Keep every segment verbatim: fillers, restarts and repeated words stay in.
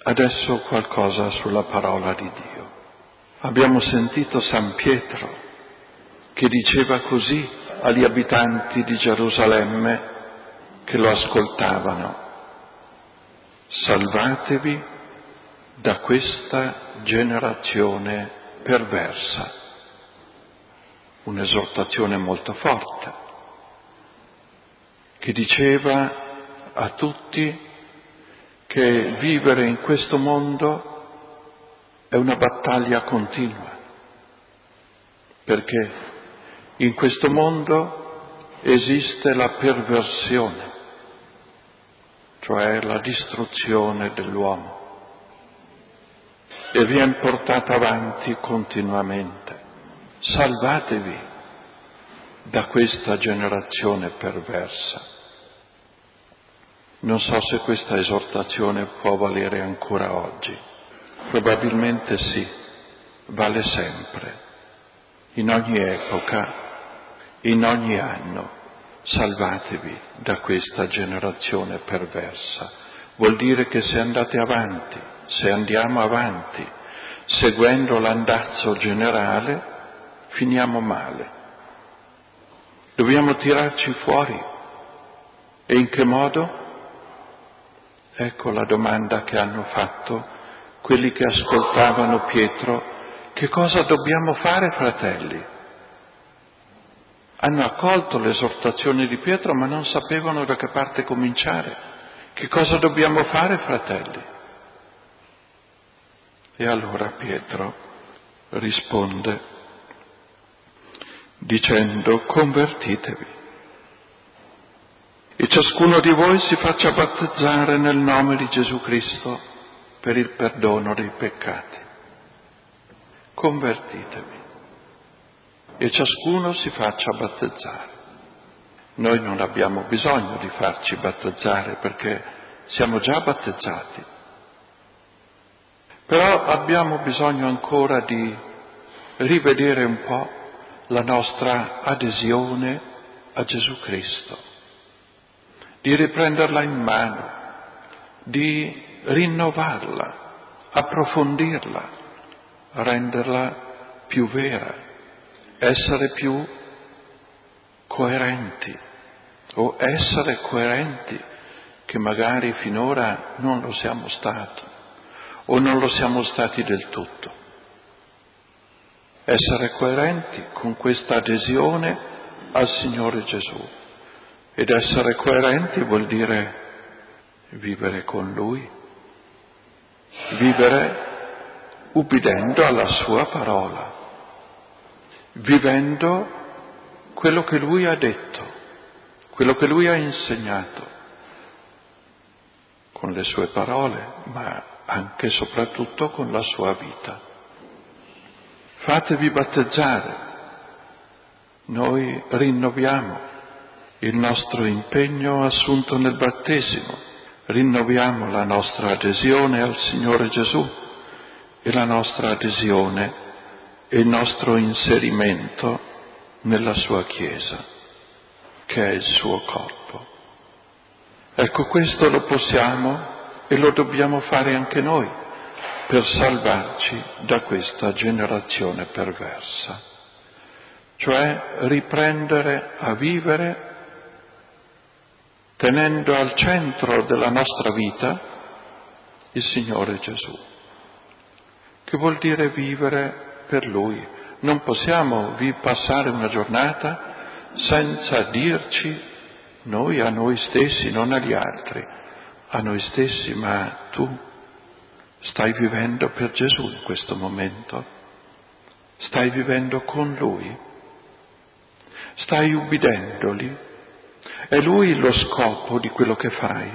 Adesso qualcosa sulla parola di Dio. Abbiamo sentito San Pietro che diceva così agli abitanti di Gerusalemme che lo ascoltavano: salvatevi da questa generazione perversa. Un'esortazione molto forte che diceva a tutti che vivere in questo mondo è una battaglia continua, perché in questo mondo esiste la perversione, cioè la distruzione dell'uomo, e viene portata avanti continuamente. Salvatevi da questa generazione perversa. Non so se questa esortazione può valere ancora oggi. Probabilmente sì, vale sempre, in ogni epoca, in ogni anno. Salvatevi da questa generazione perversa. Vuol dire che se andate avanti, se andiamo avanti, seguendo l'andazzo generale, finiamo male. Dobbiamo tirarci fuori. E in che modo? Ecco la domanda che hanno fatto quelli che ascoltavano Pietro: che cosa dobbiamo fare, fratelli? Hanno accolto l'esortazione di Pietro, ma non sapevano da che parte cominciare. Che cosa dobbiamo fare, fratelli? E allora Pietro risponde dicendo: convertitevi e ciascuno di voi si faccia battezzare nel nome di Gesù Cristo per il perdono dei peccati. Convertitevi e ciascuno si faccia battezzare. Noi non abbiamo bisogno di farci battezzare perché siamo già battezzati, però abbiamo bisogno ancora di rivedere un po' la nostra adesione a Gesù Cristo, di riprenderla in mano, di rinnovarla, approfondirla, renderla più vera, essere più coerenti o essere coerenti che magari finora non lo siamo stati o non lo siamo stati del tutto. Essere coerenti con questa adesione al Signore Gesù. Ed essere coerenti vuol dire vivere con Lui, vivere ubbidendo alla Sua parola, vivendo quello che Lui ha detto, quello che Lui ha insegnato, con le Sue parole, ma anche e soprattutto con la Sua vita. Fatevi battezzare, noi rinnoviamo il nostro impegno assunto nel battesimo, rinnoviamo la nostra adesione al Signore Gesù e la nostra adesione e il nostro inserimento nella sua Chiesa, che è il suo corpo. Ecco, questo lo possiamo e lo dobbiamo fare anche noi per salvarci da questa generazione perversa, cioè riprendere a vivere tenendo al centro della nostra vita il Signore Gesù, che vuol dire vivere per Lui. Non possiamo vi passare una giornata senza dirci noi a noi stessi, non agli altri, a noi stessi: ma tu stai vivendo per Gesù in questo momento? Stai vivendo con Lui? Stai ubbidendoli? È Lui lo scopo di quello che fai?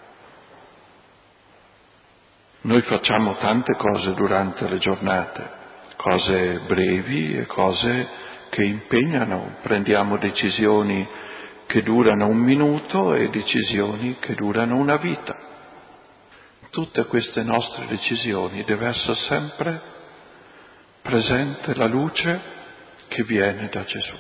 Noi facciamo tante cose durante le giornate, cose brevi e cose che impegnano, prendiamo decisioni che durano un minuto e decisioni che durano una vita. Tutte queste nostre decisioni deve essere sempre presente la luce che viene da Gesù.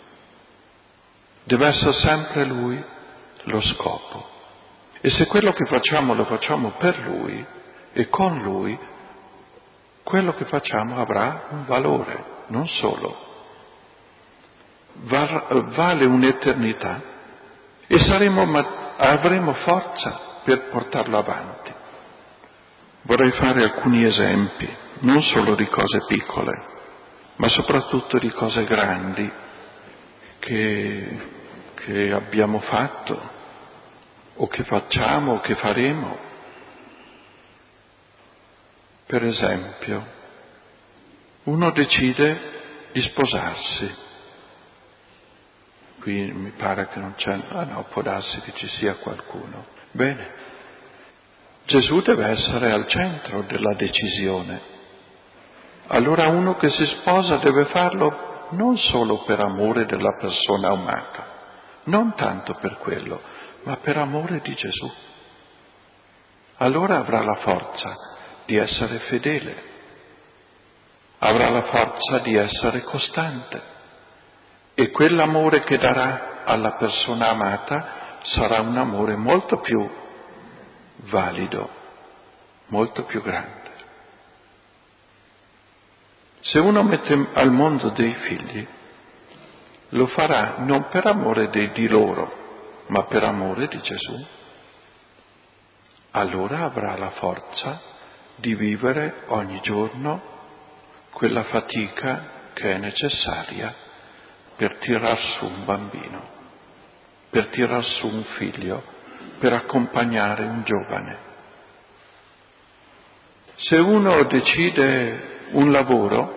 Deve essere sempre Lui lo scopo. E se quello che facciamo lo facciamo per Lui, e con Lui quello che facciamo avrà un valore, non solo, vale un'eternità e saremo, avremo forza per portarlo avanti. Vorrei fare alcuni esempi, non solo di cose piccole, ma soprattutto di cose grandi che, che abbiamo fatto o che facciamo o che faremo. Per esempio, uno decide di sposarsi. Qui mi pare che non c'è, ah no, può darsi che ci sia qualcuno. Bene, Gesù deve essere al centro della decisione. Allora uno che si sposa deve farlo non solo per amore della persona amata, non tanto per quello, ma per amore di Gesù. Allora avrà la forza di essere fedele, avrà la forza di essere costante e quell'amore che darà alla persona amata sarà un amore molto più valido, molto più grande. Se uno mette al mondo dei figli, lo farà non per amore di, di loro, ma per amore di Gesù. Allora avrà la forza di vivere ogni giorno quella fatica che è necessaria per tirar su un bambino, per tirar su un figlio, per accompagnare un giovane. Se uno decide un lavoro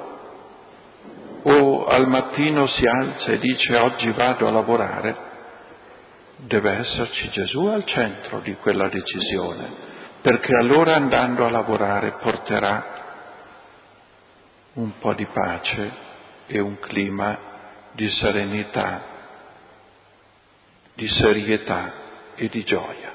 o al mattino si alza e dice oggi vado a lavorare, deve esserci Gesù al centro di quella decisione, perché allora andando a lavorare porterà un po' di pace e un clima di serenità, di serietà e di gioia.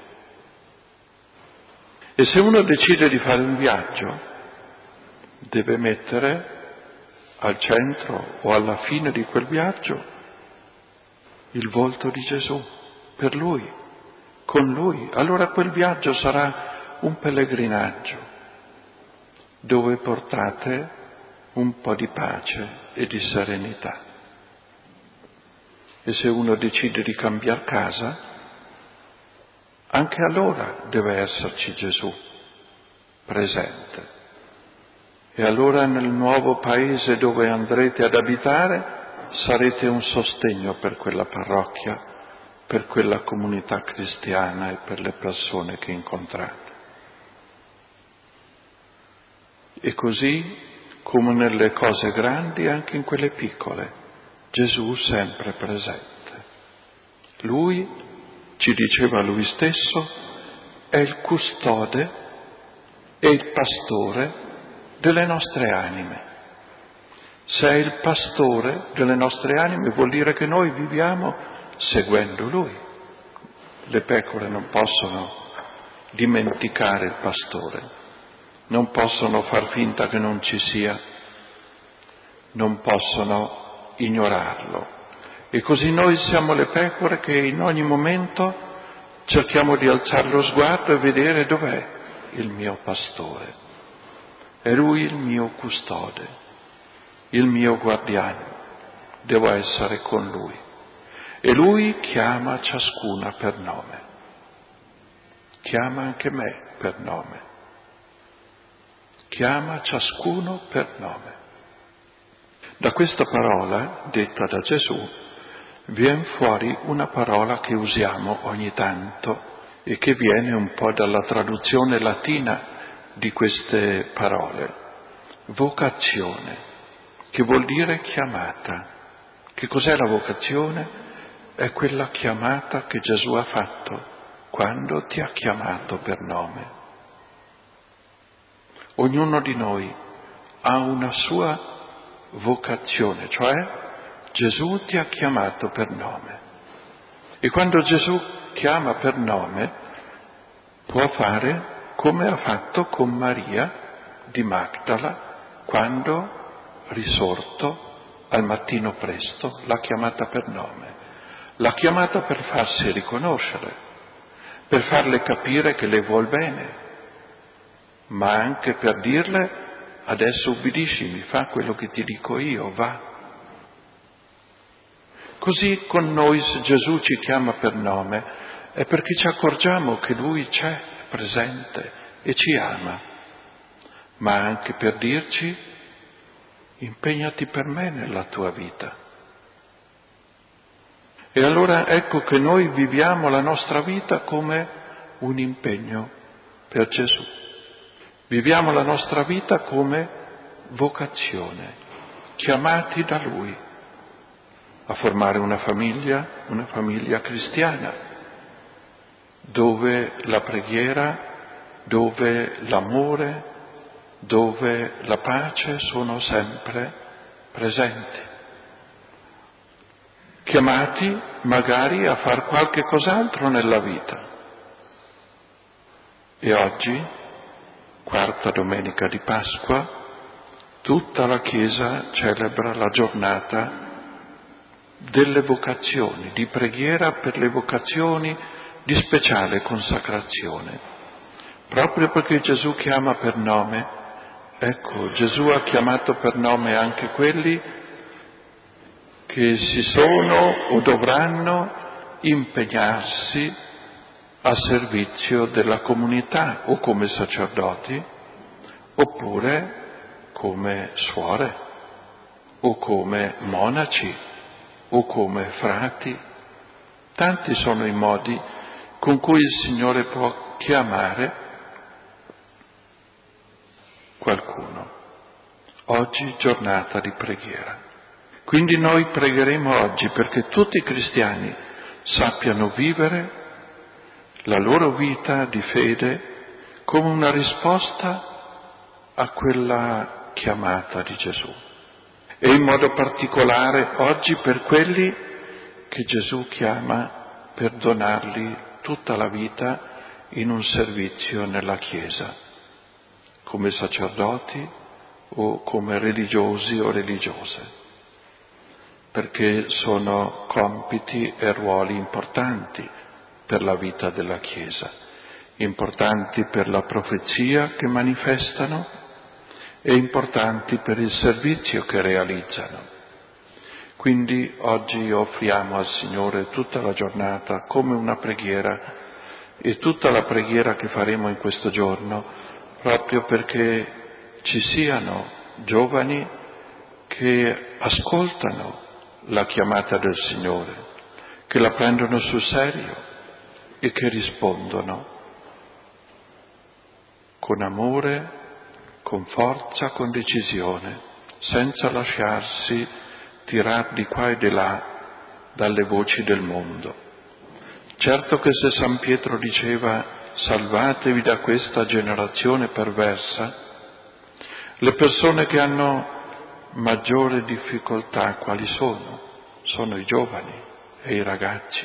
E se uno decide di fare un viaggio, deve mettere al centro o alla fine di quel viaggio il volto di Gesù, per Lui, con Lui. Allora quel viaggio sarà un pellegrinaggio dove portate un po' di pace e di serenità. E se uno decide di cambiare casa, anche allora deve esserci Gesù presente. E allora nel nuovo paese dove andrete ad abitare sarete un sostegno per quella parrocchia, per quella comunità cristiana e per le persone che incontrate. E così, come nelle cose grandi, anche in quelle piccole, Gesù sempre presente. Lui, ci diceva Lui stesso, è il custode e il pastore delle nostre anime. Se è il pastore delle nostre anime vuol dire che noi viviamo seguendo Lui. Le pecore non possono dimenticare il pastore, non possono far finta che non ci sia, non possono ignorarlo. E così noi siamo le pecore che in ogni momento cerchiamo di alzare lo sguardo e vedere dov'è il mio pastore. È Lui il mio custode, il mio guardiano, devo essere con Lui. E Lui chiama ciascuna per nome, chiama anche me per nome, chiama ciascuno per nome. Da questa parola, detta da Gesù, viene fuori una parola che usiamo ogni tanto e che viene un po' dalla traduzione latina di queste parole, vocazione, che vuol dire chiamata. Che cos'è la vocazione? È quella chiamata che Gesù ha fatto quando ti ha chiamato per nome. Ognuno di noi ha una sua vocazione, cioè Gesù ti ha chiamato per nome. E quando Gesù chiama per nome, può fare come ha fatto con Maria di Magdala quando, risorto al mattino presto, l'ha chiamata per nome. L'ha chiamata per farsi riconoscere, per farle capire che le vuol bene. ma anche per dirle: adesso ubbidiscimi, fa quello che ti dico io, va. Così con noi, se Gesù ci chiama per nome, è perché ci accorgiamo che Lui c'è, è presente e ci ama, ma anche per dirci: impegnati per me nella tua vita. E allora ecco che noi viviamo la nostra vita come un impegno per Gesù. Viviamo la nostra vita come vocazione, chiamati da Lui a formare una famiglia, una famiglia cristiana, dove la preghiera, dove l'amore, dove la pace sono sempre presenti. Chiamati magari a far qualche cos'altro nella vita. E oggi, quarta domenica di Pasqua, tutta la Chiesa celebra la giornata delle vocazioni, di preghiera per le vocazioni di speciale consacrazione. Proprio perché Gesù chiama per nome, ecco, Gesù ha chiamato per nome anche quelli che si sono o dovranno impegnarsi a servizio della comunità, o come sacerdoti, oppure come suore, o come monaci, o come frati. Tanti sono i modi con cui il Signore può chiamare qualcuno. Oggi giornata di preghiera. Quindi noi pregheremo oggi perché tutti i cristiani sappiano vivere la loro vita di fede come una risposta a quella chiamata di Gesù. E in modo particolare oggi per quelli che Gesù chiama per donargli tutta la vita in un servizio nella Chiesa, come sacerdoti o come religiosi o religiose, perché sono compiti e ruoli importanti per la vita della Chiesa, importanti per la profezia che manifestano e importanti per il servizio che realizzano. Quindi oggi offriamo al Signore tutta la giornata come una preghiera e tutta la preghiera che faremo in questo giorno, proprio perché ci siano giovani che ascoltano la chiamata del Signore, che la prendono sul serio e che rispondono con amore, con forza, con decisione, senza lasciarsi tirar di qua e di là dalle voci del mondo. Certo che se San Pietro diceva: salvatevi da questa generazione perversa, le persone che hanno maggiore difficoltà quali sono? Sono i giovani e i ragazzi,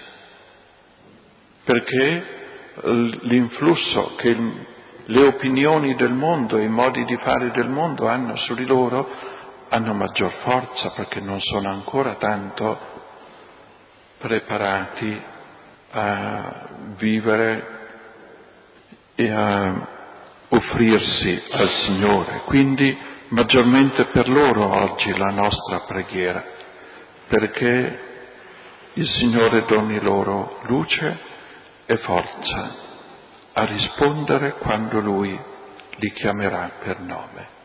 perché l'influsso che le opinioni del mondo e i modi di fare del mondo hanno su di loro hanno maggior forza, perché non sono ancora tanto preparati a vivere e a offrirsi al Signore. Quindi maggiormente per loro oggi la nostra preghiera, perché il Signore doni loro luce e forza a rispondere quando Lui li chiamerà per nome.